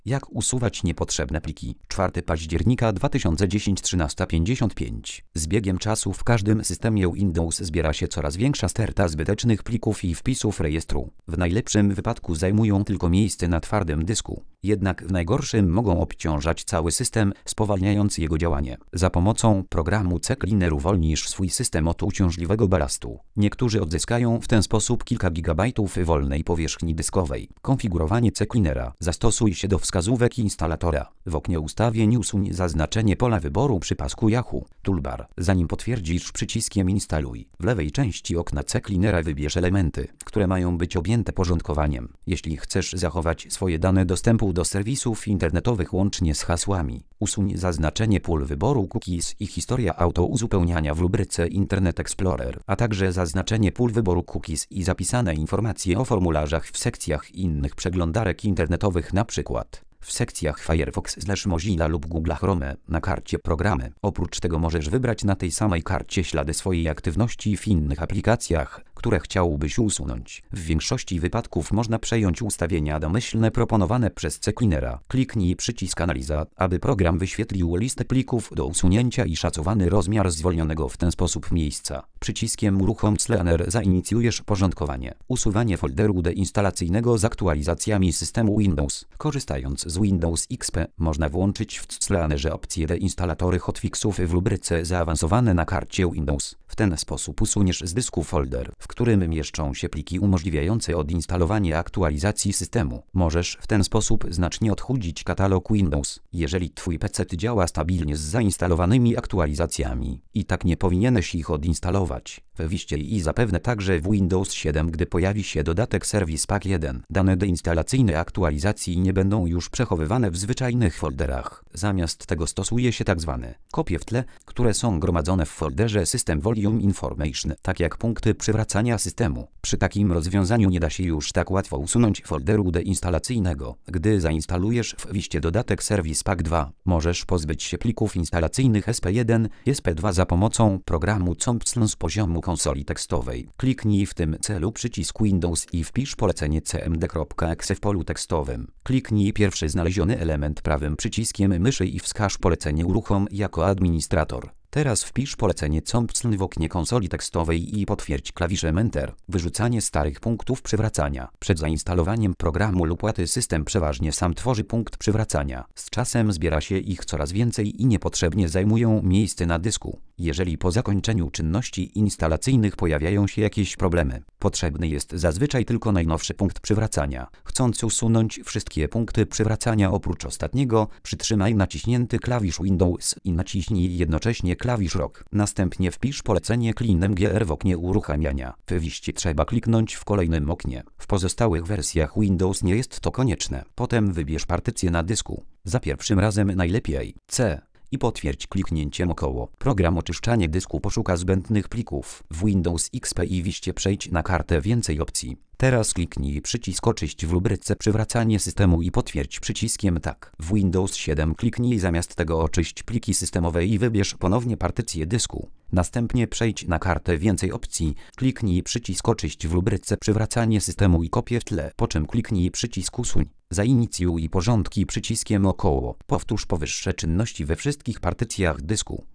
Jak usuwać niepotrzebne pliki? 4 października 2010 13:55. Z biegiem czasu w każdym systemie Windows zbiera się coraz większa sterta zbytecznych plików i wpisów rejestru. W najlepszym wypadku zajmują tylko miejsce na twardym dysku. Jednak w najgorszym mogą obciążać cały system, spowalniając jego działanie. Za pomocą programu CCleaner uwolnisz swój system od uciążliwego balastu. Niektórzy odzyskają w ten sposób kilka gigabajtów wolnej powierzchni dyskowej. Konfigurowanie CCleanera. Zastosuj się do wskazówek instalatora. W oknie ustawień usuń zaznaczenie pola wyboru przy pasku Yahoo. Toolbar. Zanim potwierdzisz przyciskiem instaluj. W lewej części okna CCleanera wybierz elementy, które mają być objęte porządkowaniem. Jeśli chcesz zachować swoje dane dostępu do serwisów internetowych łącznie z hasłami, usuń zaznaczenie pól wyboru cookies i historia auto-uzupełniania w rubryce Internet Explorer, a także zaznaczenie pól wyboru cookies i zapisane informacje o formularzach w sekcjach innych przeglądarek internetowych, np. w sekcjach Firefox/Mozilla lub Google Chrome na karcie programy. Oprócz tego możesz wybrać na tej samej karcie ślady swojej aktywności w innych aplikacjach, które chciałbyś usunąć. W większości wypadków można przejąć ustawienia domyślne proponowane przez CCleanera. Kliknij przycisk Analiza, aby program wyświetlił listę plików do usunięcia i szacowany rozmiar zwolnionego w ten sposób miejsca. Przyciskiem Uruchom CCleaner zainicjujesz porządkowanie. Usuwanie folderu deinstalacyjnego z aktualizacjami systemu Windows. Korzystając z Windows XP można włączyć w CCleanerze opcję deinstalatory hotfixów w rubryce Zaawansowane na karcie Windows. W ten sposób usuniesz z dysku folder, w którym mieszczą się pliki umożliwiające odinstalowanie aktualizacji systemu. Możesz w ten sposób znacznie odchudzić katalog Windows, jeżeli twój PC działa stabilnie z zainstalowanymi aktualizacjami. I tak nie powinieneś ich odinstalować. Oczywiście i zapewne także w Windows 7, gdy pojawi się dodatek Service Pack 1. Dane deinstalacyjne aktualizacji nie będą już przechowywane w zwyczajnych folderach. Zamiast tego stosuje się tzw. kopie w tle, które są gromadzone w folderze System Volume Information, tak jak punkty przywracania systemu. Przy takim rozwiązaniu nie da się już tak łatwo usunąć folderu deinstalacyjnego. Gdy zainstalujesz w wiście dodatek Service Pack 2, możesz pozbyć się plików instalacyjnych SP1 i SP2 za pomocą programu COMPSL z poziomu konsoli tekstowej. Kliknij w tym celu przycisk Windows i wpisz polecenie cmd.exe w polu tekstowym. Kliknij pierwszy znaleziony element prawym przyciskiem myszy i wskaż polecenie Uruchom jako administrator. Teraz wpisz polecenie COMPSL w oknie konsoli tekstowej i potwierdź klawiszem Enter. Wyrzucanie starych punktów przywracania. Przed zainstalowaniem programu lub płaty system przeważnie sam tworzy punkt przywracania. Z czasem zbiera się ich coraz więcej i niepotrzebnie zajmują miejsce na dysku. Jeżeli po zakończeniu czynności instalacyjnych pojawiają się jakieś problemy, potrzebny jest zazwyczaj tylko najnowszy punkt przywracania. Chcąc usunąć wszystkie punkty przywracania oprócz ostatniego, przytrzymaj naciśnięty klawisz Windows i naciśnij jednocześnie klawisz ROK. Następnie wpisz polecenie CleanMGR w oknie uruchamiania. W wiście trzeba kliknąć w kolejnym oknie. W pozostałych wersjach Windows nie jest to konieczne. Potem wybierz partycję na dysku. Za pierwszym razem najlepiej C i potwierdź kliknięciem około. Program oczyszczanie dysku poszuka zbędnych plików. W Windows XP i wiście przejdź na kartę Więcej opcji. Teraz kliknij przycisk Oczyść w rubryce Przywracanie systemu i potwierdź przyciskiem Tak. W Windows 7 kliknij zamiast tego Oczyść pliki systemowe i wybierz ponownie partycję dysku. Następnie przejdź na kartę Więcej opcji, kliknij przycisk Oczyść w rubryce Przywracanie systemu i Kopie w tle, po czym kliknij przycisk Usuń. Zainicjuj porządki przyciskiem około. Powtórz powyższe czynności we wszystkich partycjach dysku.